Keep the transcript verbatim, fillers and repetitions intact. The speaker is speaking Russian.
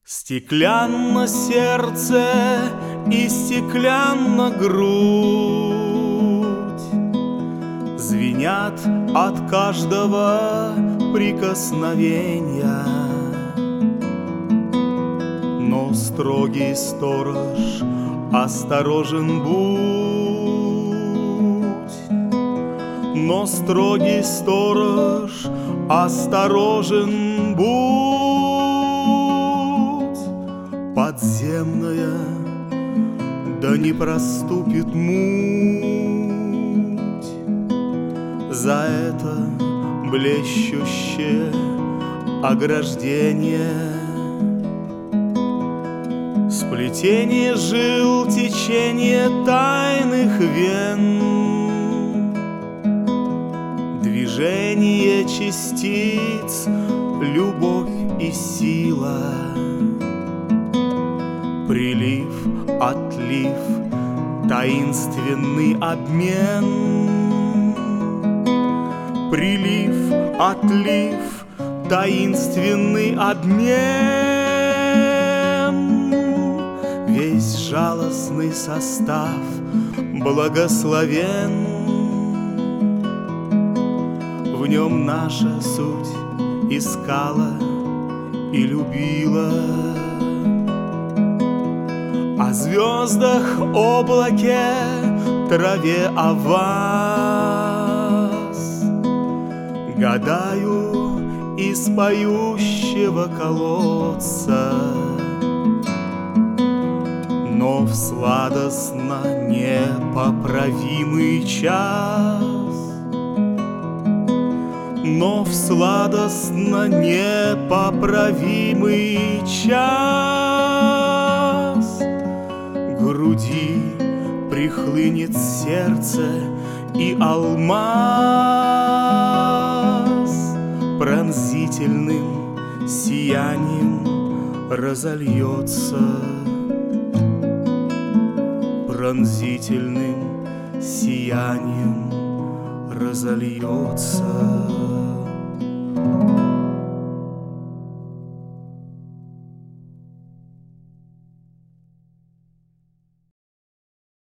Стеклянно сердце и стеклянна грудь, звенят от каждого прикосновения. Но строгий сторож осторожен будь, но строгий сторож осторожен будь. Подземная, да не проступит муть, за это блещущее ограждение. Сплетение жил, течение тайных вен, движение частиц, любовь и сила. Прилив, отлив, таинственный обмен. Прилив, отлив, таинственный обмен. Весь жалостный состав благословен. В нем наша суть искала и любила. О звездах, облаке, траве, о вас гадаю из поющего колодца. Но в сладостно непоправимый час, но в сладостно непоправимый час груди прихлынет сердце, и алмаз пронзительным сиянием разольется, пронзительным сиянием разольется.